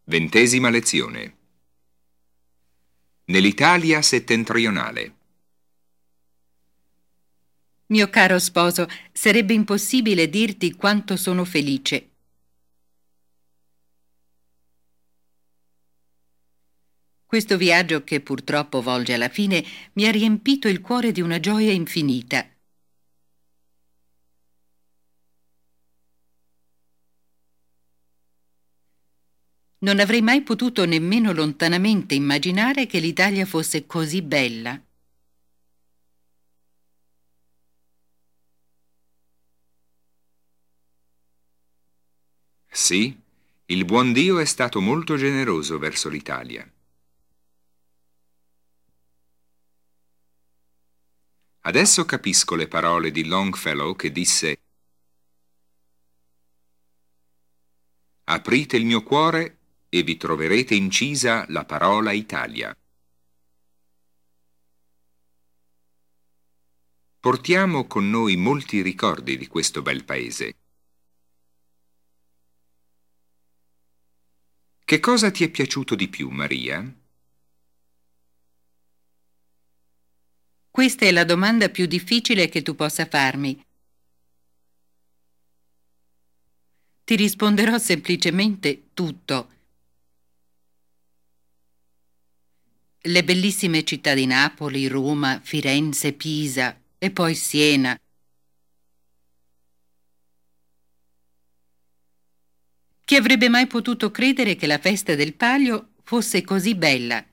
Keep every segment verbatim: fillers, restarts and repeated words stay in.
Ventesima lezione. Nell'Italia settentrionale. Mio caro sposo, sarebbe impossibile dirti quanto sono felice. Questo viaggio, che purtroppo volge alla fine, mi ha riempito il cuore di una gioia infinita. Non avrei mai potuto nemmeno lontanamente immaginare che l'Italia fosse così bella. Sì, il buon Dio è stato molto generoso verso l'Italia. Adesso capisco le parole di Longfellow che disse: aprite il mio cuore e vi troverete incisa la parola Italia. Portiamo con noi molti ricordi di questo bel paese. Che cosa ti è piaciuto di più, Maria? Questa è la domanda più difficile che tu possa farmi. Ti risponderò semplicemente tutto. Le bellissime città di Napoli, Roma, Firenze, Pisa e poi Siena. Chi avrebbe mai potuto credere che la festa del Palio fosse così bella?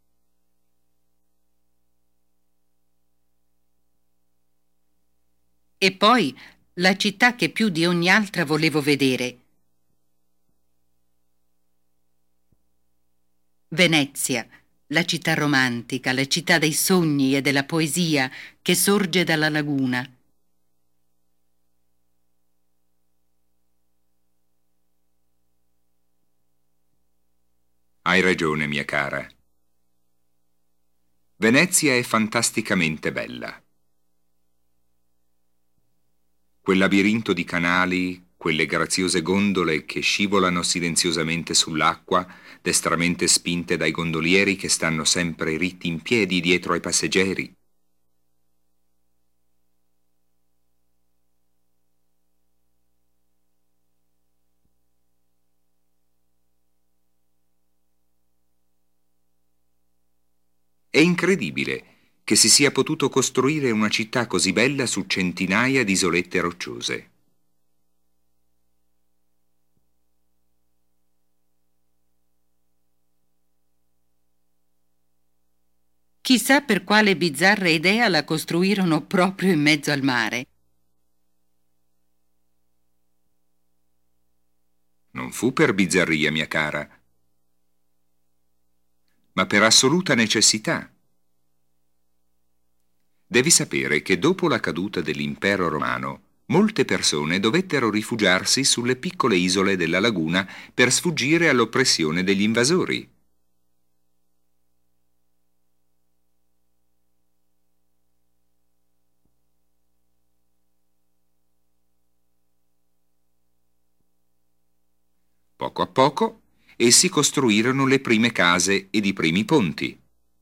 E poi la città che più di ogni altra volevo vedere. Venezia, la città romantica, la città dei sogni e della poesia che sorge dalla laguna. Hai ragione, mia cara. Venezia è fantasticamente bella. Quel labirinto di canali, quelle graziose gondole che scivolano silenziosamente sull'acqua, destramente spinte dai gondolieri che stanno sempre ritti in piedi dietro ai passeggeri. È incredibile che si sia potuto costruire una città così bella su centinaia di isolette rocciose. Chissà per quale bizzarra idea la costruirono proprio in mezzo al mare. Non fu per bizzarria, mia cara, ma per assoluta necessità. Devi sapere che dopo la caduta dell'impero romano, molte persone dovettero rifugiarsi sulle piccole isole della laguna per sfuggire all'oppressione degli invasori. Poco a poco, essi costruirono le prime case ed i primi ponti.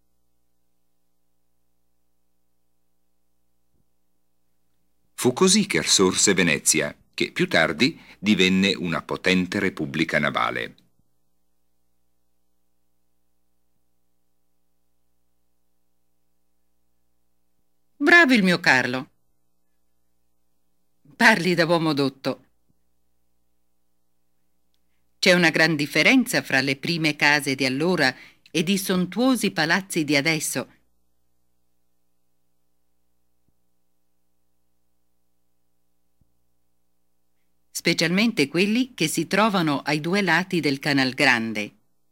Fu così che sorse Venezia, che più tardi divenne una potente repubblica navale. Bravo il mio Carlo. Parli da uomo dotto. C'è una gran differenza fra le prime case di allora ed i sontuosi palazzi di adesso. Specialmente quelli che si trovano ai due lati del Canal Grande.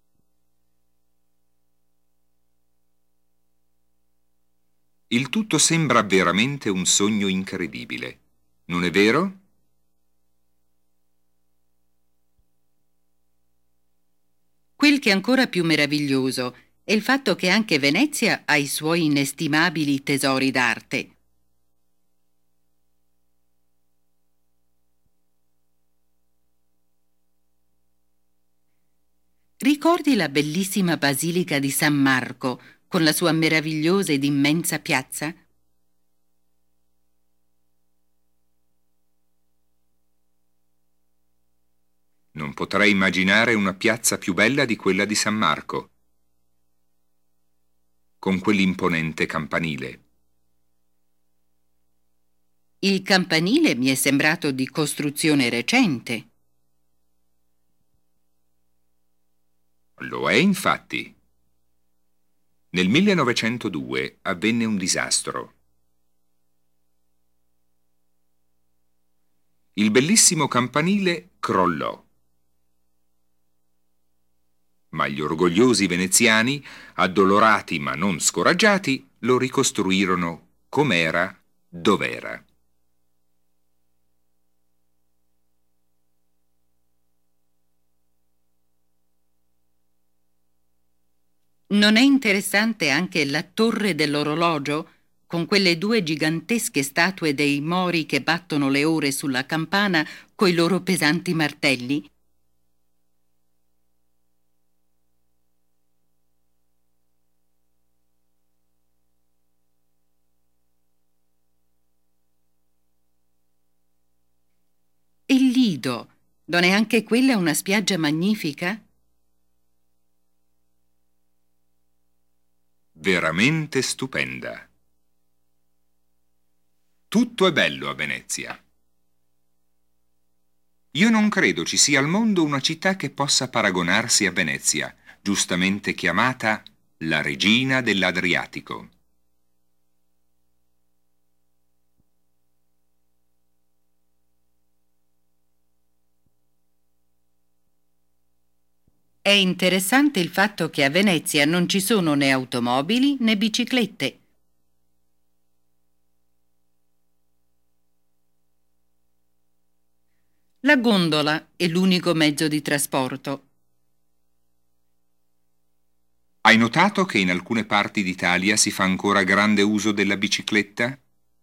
Il tutto sembra veramente un sogno incredibile, non è vero? Quel che è ancora più meraviglioso è il fatto che anche Venezia ha i suoi inestimabili tesori d'arte. Ricordi la bellissima basilica di San Marco, con la sua meravigliosa ed immensa piazza? Non potrei immaginare una piazza più bella di quella di San Marco, con quell'imponente campanile. Il campanile mi è sembrato di costruzione recente. Lo è infatti. Nel millenovecentodue avvenne un disastro. Il bellissimo campanile crollò. Ma gli orgogliosi veneziani, addolorati ma non scoraggiati, lo ricostruirono com'era, dov'era. Non è interessante anche la torre dell'orologio, con quelle due gigantesche statue dei mori che battono le ore sulla campana coi loro pesanti martelli? E il Lido, non è anche quella una spiaggia magnifica? Veramente stupenda. Tutto è bello a Venezia. Io non credo ci sia al mondo una città che possa paragonarsi a Venezia, giustamente chiamata la regina dell'Adriatico. È interessante il fatto che a Venezia non ci sono né automobili né biciclette. La gondola è l'unico mezzo di trasporto. Hai notato che in alcune parti d'Italia si fa ancora grande uso della bicicletta?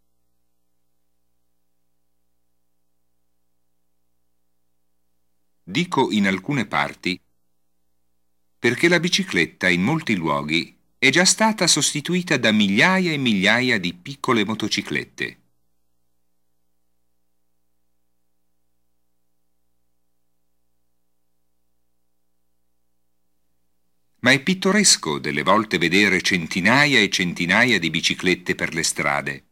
Dico in alcune parti perché la bicicletta in molti luoghi è già stata sostituita da migliaia e migliaia di piccole motociclette. Ma è pittoresco delle volte vedere centinaia e centinaia di biciclette per le strade.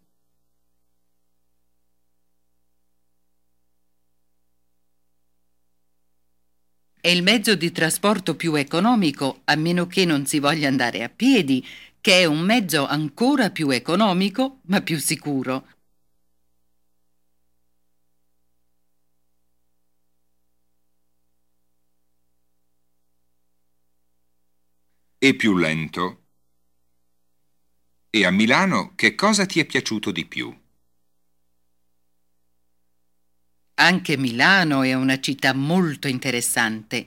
È il mezzo di trasporto più economico, a meno che non si voglia andare a piedi, che è un mezzo ancora più economico, ma più sicuro. E più lento. E a Milano che cosa ti è piaciuto di più? Anche Milano è una città molto interessante.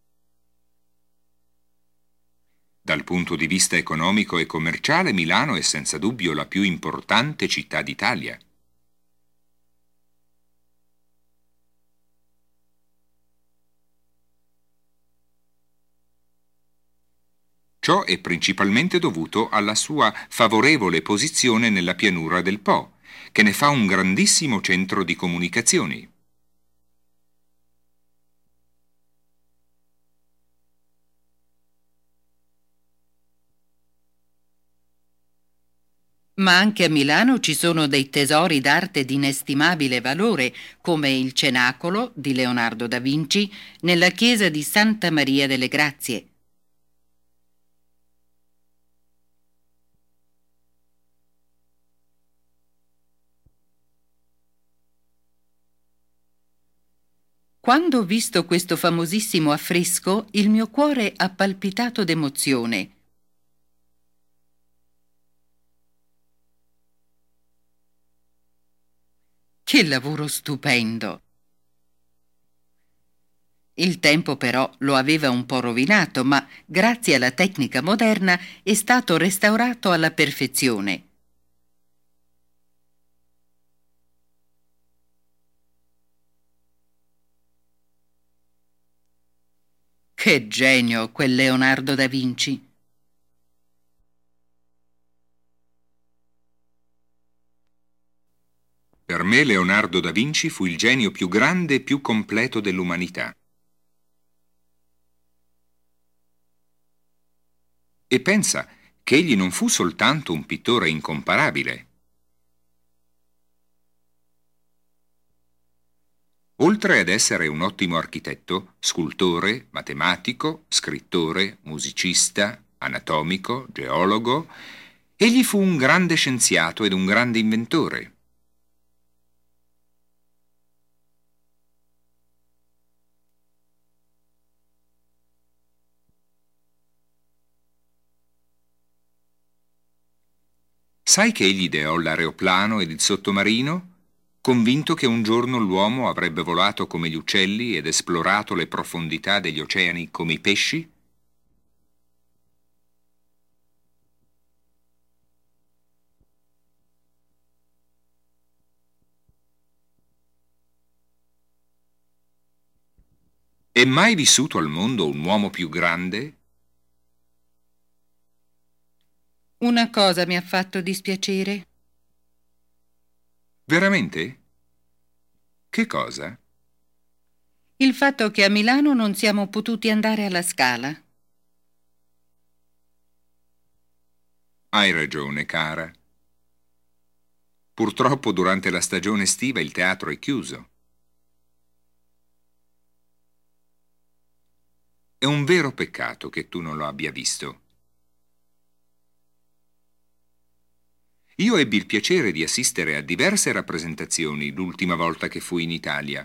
Dal punto di vista economico e commerciale, Milano è senza dubbio la più importante città d'Italia. Ciò è principalmente dovuto alla sua favorevole posizione nella pianura del Po, che ne fa un grandissimo centro di comunicazioni. Ma anche a Milano ci sono dei tesori d'arte di inestimabile valore, come il Cenacolo di Leonardo da Vinci nella chiesa di Santa Maria delle Grazie. Quando ho visto questo famosissimo affresco, il mio cuore ha palpitato d'emozione. Che lavoro stupendo! Il tempo però lo aveva un po' rovinato, ma grazie alla tecnica moderna è stato restaurato alla perfezione. Che genio quel Leonardo da Vinci! Per me Leonardo da Vinci fu il genio più grande e più completo dell'umanità. E pensa che egli non fu soltanto un pittore incomparabile. Oltre ad essere un ottimo architetto, scultore, matematico, scrittore, musicista, anatomico, geologo, egli fu un grande scienziato ed un grande inventore. Sai che egli ideò l'aeroplano ed il sottomarino? Convinto che un giorno l'uomo avrebbe volato come gli uccelli ed esplorato le profondità degli oceani come i pesci? È mai vissuto al mondo un uomo più grande? Una cosa mi ha fatto dispiacere. Veramente? Che cosa? Il fatto che a Milano non siamo potuti andare alla Scala. Hai ragione, cara. Purtroppo durante la stagione estiva il teatro è chiuso. È un vero peccato che tu non lo abbia visto. Io ebbi il piacere di assistere a diverse rappresentazioni l'ultima volta che fui in Italia.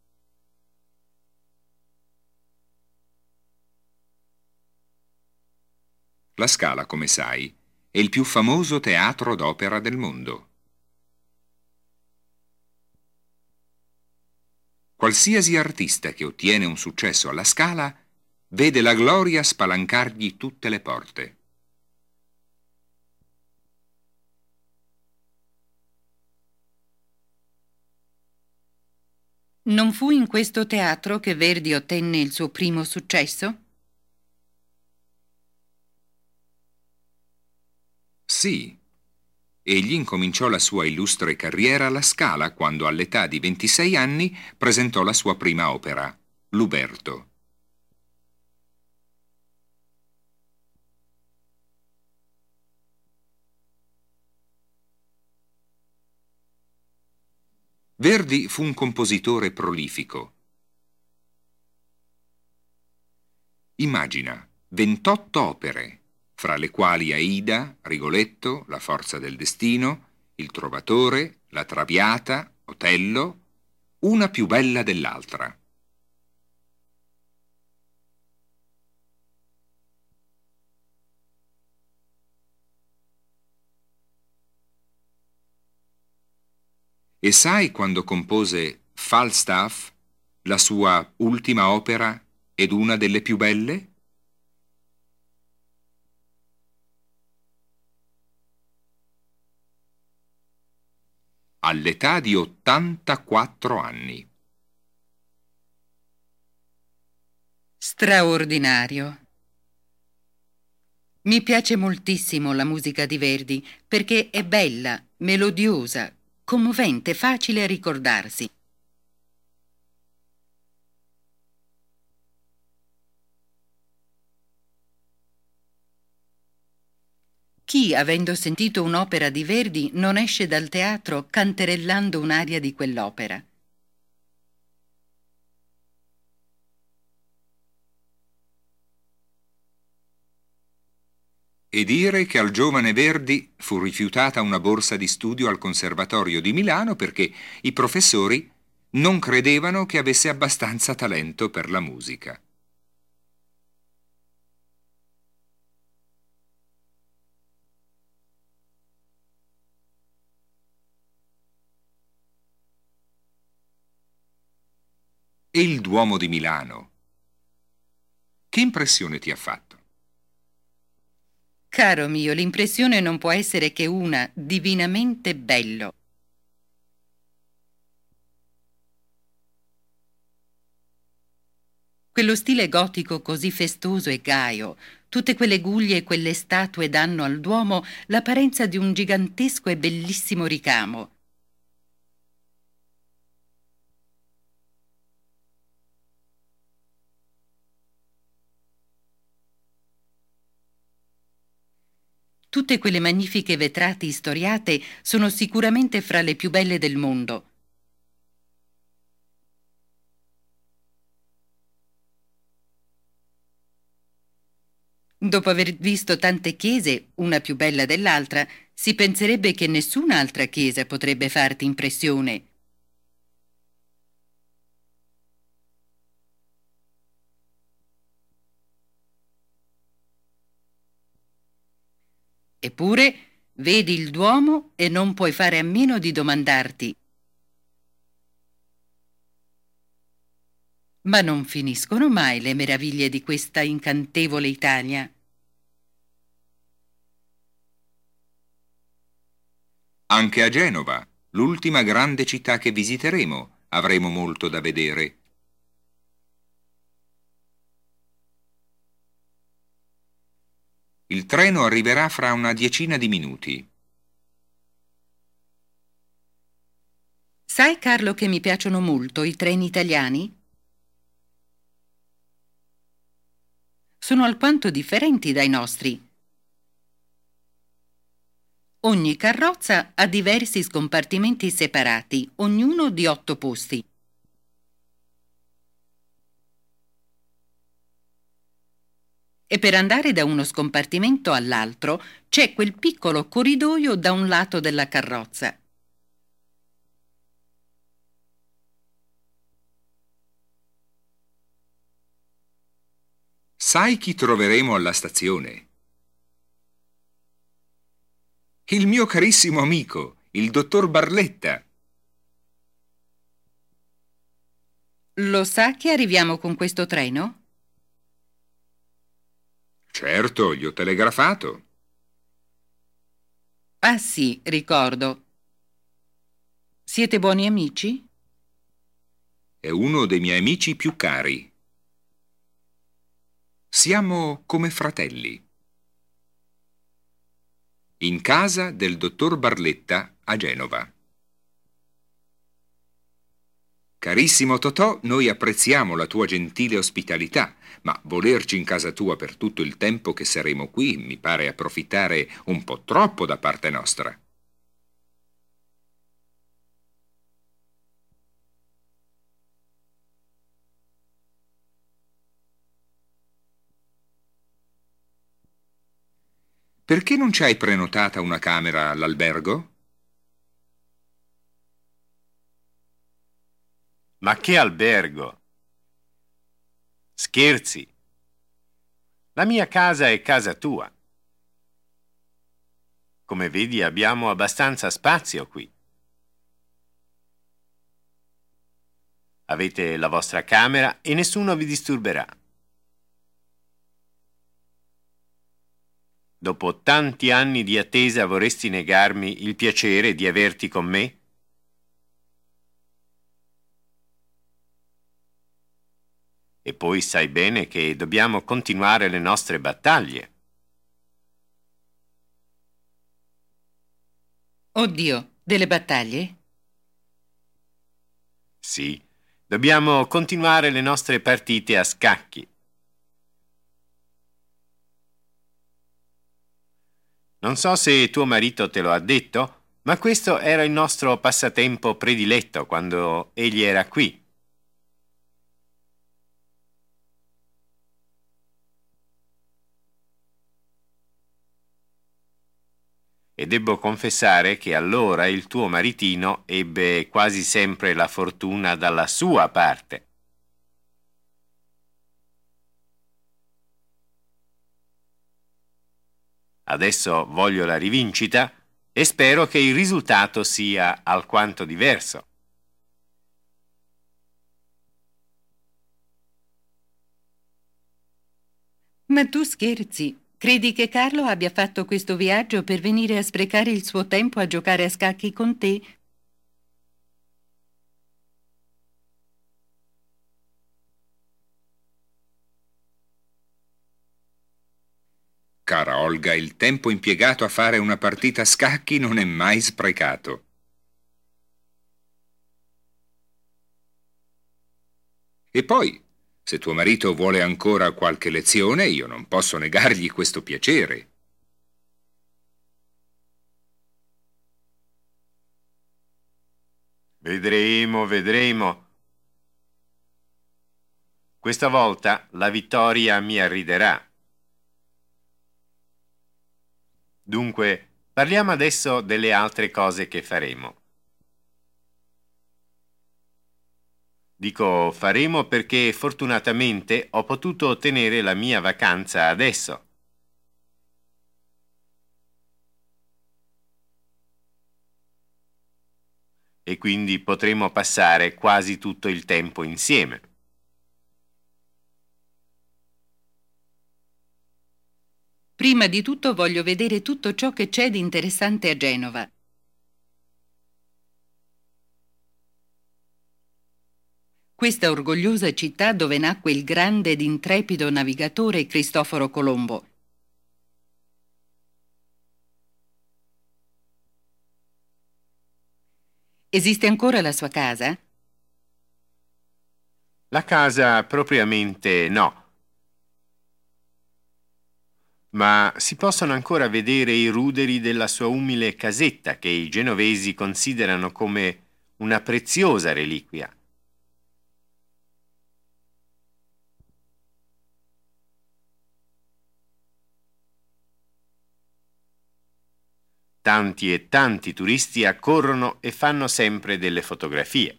La Scala, come sai, è il più famoso teatro d'opera del mondo. Qualsiasi artista che ottiene un successo alla Scala vede la gloria spalancargli tutte le porte. Non fu in questo teatro che Verdi ottenne il suo primo successo? Sì, egli incominciò la sua illustre carriera alla Scala quando all'età di ventisei anni presentò la sua prima opera, L'Uberto. Verdi fu un compositore prolifico. Immagina ventotto opere, fra le quali Aida, Rigoletto, La forza del destino, Il Trovatore, La Traviata, Otello, una più bella dell'altra. E sai quando compose Falstaff, la sua ultima opera ed una delle più belle? All'età di ottantaquattro anni. Straordinario. Mi piace moltissimo la musica di Verdi perché è bella, melodiosa, commovente, facile a ricordarsi. Chi, avendo sentito un'opera di Verdi, non esce dal teatro canterellando un'aria di quell'opera? E dire che al giovane Verdi fu rifiutata una borsa di studio al Conservatorio di Milano perché i professori non credevano che avesse abbastanza talento per la musica. E il Duomo di Milano? Che impressione ti ha fatto? Caro mio, l'impressione non può essere che una, divinamente bello. Quello stile gotico così festoso e gaio, tutte quelle guglie e quelle statue danno al Duomo l'apparenza di un gigantesco e bellissimo ricamo. Tutte quelle magnifiche vetrate istoriate sono sicuramente fra le più belle del mondo. Dopo aver visto tante chiese, una più bella dell'altra, si penserebbe che nessun'altra chiesa potrebbe farti impressione. Eppure, vedi il Duomo e non puoi fare a meno di domandarti: ma non finiscono mai le meraviglie di questa incantevole Italia? Anche a Genova, l'ultima grande città che visiteremo, avremo molto da vedere. Il treno arriverà fra una decina di minuti. Sai, Carlo, che mi piacciono molto i treni italiani? Sono alquanto differenti dai nostri. Ogni carrozza ha diversi scompartimenti separati, ognuno di otto posti. E per andare da uno scompartimento all'altro c'è quel piccolo corridoio da un lato della carrozza. Sai chi troveremo alla stazione? Il mio carissimo amico, il dottor Barletta. Lo sa che arriviamo con questo treno? Certo, gli ho telegrafato. Ah sì, ricordo. Siete buoni amici? È uno dei miei amici più cari. Siamo come fratelli. In casa del dottor Barletta a Genova. Carissimo Totò, noi apprezziamo la tua gentile ospitalità, ma volerci in casa tua per tutto il tempo che saremo qui mi pare approfittare un po' troppo da parte nostra. Perché non ci hai prenotata una camera all'albergo? Ma che albergo? Scherzi? La mia casa è casa tua. Come vedi, abbiamo abbastanza spazio qui. Avete la vostra camera e nessuno vi disturberà. Dopo tanti anni di attesa vorresti negarmi il piacere di averti con me? E poi sai bene che dobbiamo continuare le nostre battaglie. Oddio, delle battaglie? Sì, dobbiamo continuare le nostre partite a scacchi. Non so se tuo marito te lo ha detto, ma questo era il nostro passatempo prediletto quando egli era qui. E debbo confessare che allora il tuo maritino ebbe quasi sempre la fortuna dalla sua parte. Adesso voglio la rivincita e spero che il risultato sia alquanto diverso. Ma tu scherzi? Credi che Carlo abbia fatto questo viaggio per venire a sprecare il suo tempo a giocare a scacchi con te? Cara Olga, il tempo impiegato a fare una partita a scacchi non è mai sprecato. E poi, se tuo marito vuole ancora qualche lezione, io non posso negargli questo piacere. Vedremo, vedremo. Questa volta la vittoria mi arriderà. Dunque, parliamo adesso delle altre cose che faremo. Dico faremo perché fortunatamente ho potuto ottenere la mia vacanza adesso. E quindi potremo passare quasi tutto il tempo insieme. Prima di tutto voglio vedere tutto ciò che c'è di interessante a Genova. Questa orgogliosa città dove nacque il grande ed intrepido navigatore Cristoforo Colombo. Esiste ancora la sua casa? La casa propriamente no. Ma si possono ancora vedere i ruderi della sua umile casetta che i genovesi considerano come una preziosa reliquia. Tanti e tanti turisti accorrono e fanno sempre delle fotografie.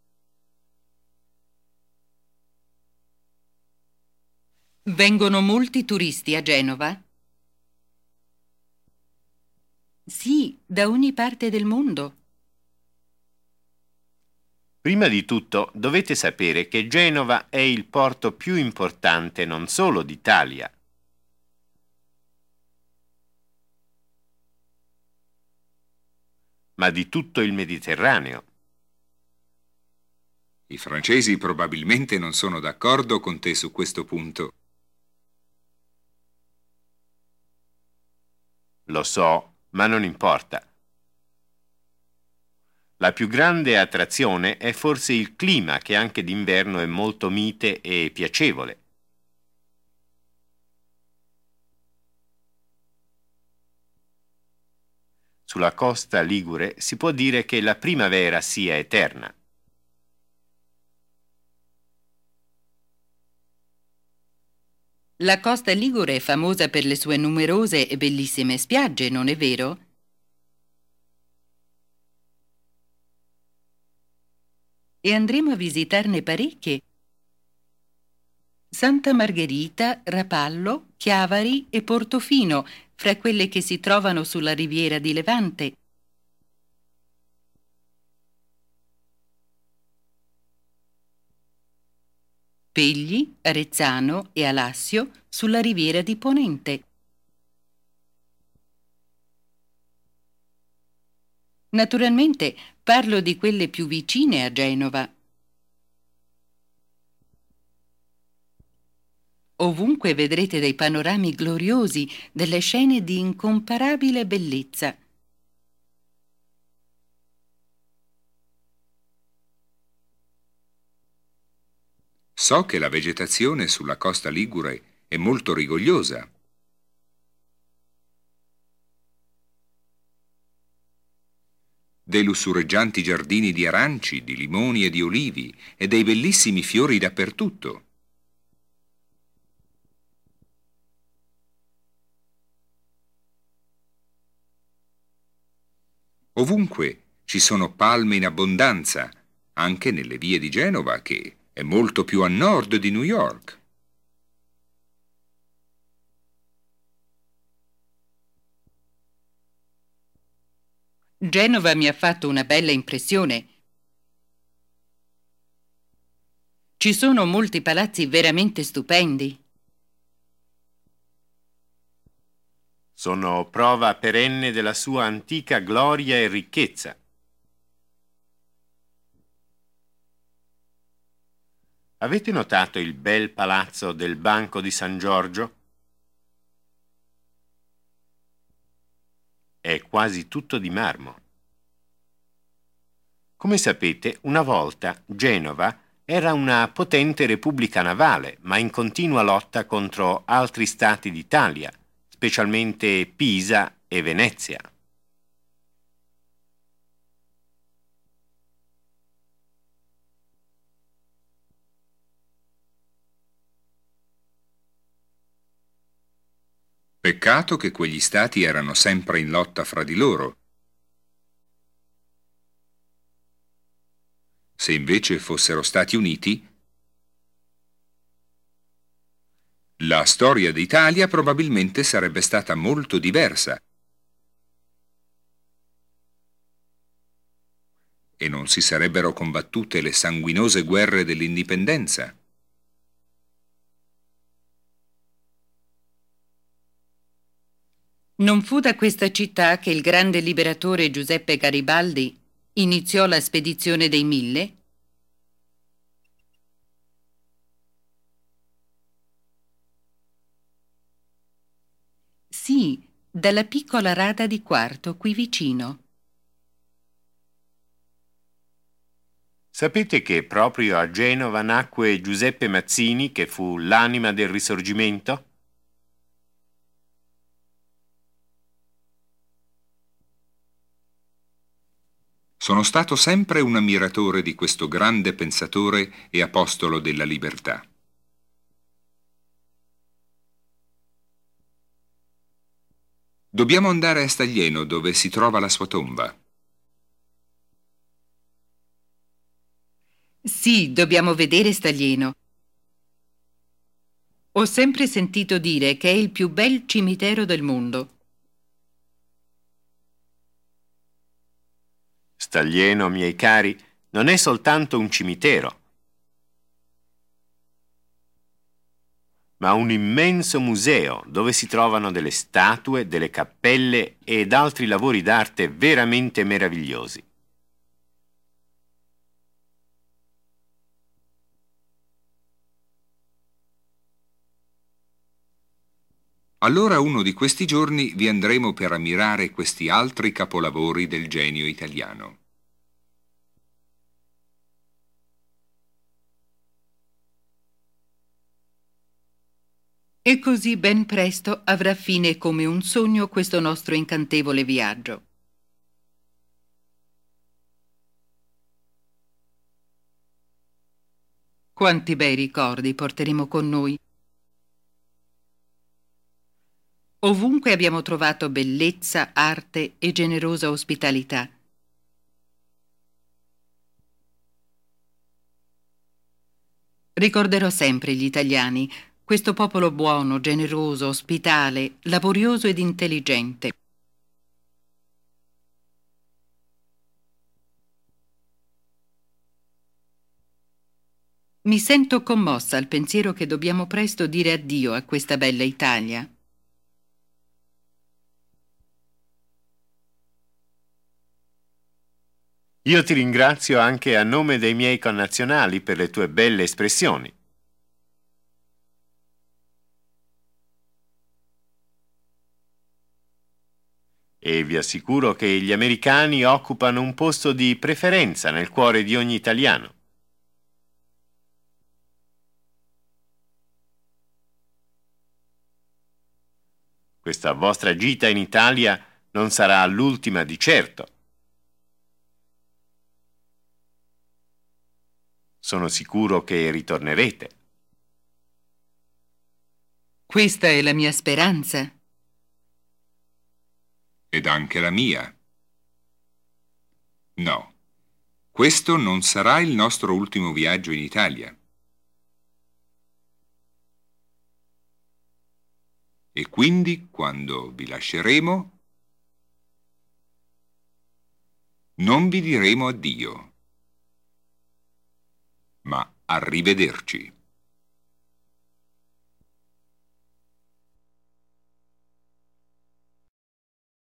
Vengono molti turisti a Genova? Sì, da ogni parte del mondo. Prima di tutto dovete sapere che Genova è il porto più importante non solo d'Italia, ma di tutto il Mediterraneo. I francesi probabilmente non sono d'accordo con te su questo punto. Lo so, ma non importa. La più grande attrazione è forse il clima, che anche d'inverno è molto mite e piacevole. Sulla costa ligure si può dire che la primavera sia eterna. La costa ligure è famosa per le sue numerose e bellissime spiagge, non è vero? E andremo a visitarne parecchie. Santa Margherita, Rapallo, Chiavari e Portofino, fra quelle che si trovano sulla riviera di Levante. Pegli, Arezzano e Alassio sulla riviera di Ponente. Naturalmente parlo di quelle più vicine a Genova. Ovunque vedrete dei panorami gloriosi, delle scene di incomparabile bellezza. So che la vegetazione sulla costa ligure è molto rigogliosa. Dei lussureggianti giardini di aranci, di limoni e di olivi e dei bellissimi fiori dappertutto. Ovunque ci sono palme in abbondanza, anche nelle vie di Genova, che è molto più a nord di New York. Genova mi ha fatto una bella impressione. Ci sono molti palazzi veramente stupendi. Sono prova perenne della sua antica gloria e ricchezza. Avete notato il bel palazzo del Banco di San Giorgio? è quasi tutto di marmo. Come sapete, una volta Genova era una potente repubblica navale, ma in continua lotta contro altri stati d'Italia, specialmente Pisa e Venezia. Peccato che quegli stati erano sempre in lotta fra di loro. Se invece fossero stati uniti, la storia d'Italia probabilmente sarebbe stata molto diversa e non si sarebbero combattute le sanguinose guerre dell'indipendenza. Non fu da questa città che il grande liberatore Giuseppe Garibaldi iniziò la spedizione dei Mille? Sì, dalla piccola rada di Quarto, qui vicino. Sapete che proprio a Genova nacque Giuseppe Mazzini, che fu l'anima del Risorgimento? Sono stato sempre un ammiratore di questo grande pensatore e apostolo della libertà. Dobbiamo andare a Staglieno, dove si trova la sua tomba. Sì, dobbiamo vedere Staglieno. Ho sempre sentito dire che è il più bel cimitero del mondo. Staglieno, miei cari, non è soltanto un cimitero, ma un immenso museo dove si trovano delle statue, delle cappelle ed altri lavori d'arte veramente meravigliosi. Allora uno di questi giorni vi andremo per ammirare questi altri capolavori del genio italiano. E così ben presto avrà fine come un sogno questo nostro incantevole viaggio. Quanti bei ricordi porteremo con noi. Ovunque abbiamo trovato bellezza, arte e generosa ospitalità. Ricorderò sempre gli italiani, questo popolo buono, generoso, ospitale, laborioso ed intelligente. Mi sento commossa al pensiero che dobbiamo presto dire addio a questa bella Italia. Io ti ringrazio anche a nome dei miei connazionali per le tue belle espressioni. E vi assicuro che gli americani occupano un posto di preferenza nel cuore di ogni italiano. Questa vostra gita in Italia non sarà l'ultima di certo. Sono sicuro che ritornerete. Questa è la mia speranza. Ed anche la mia. No, questo non sarà il nostro ultimo viaggio in Italia. E quindi, quando vi lasceremo, non vi diremo addio, ma arrivederci.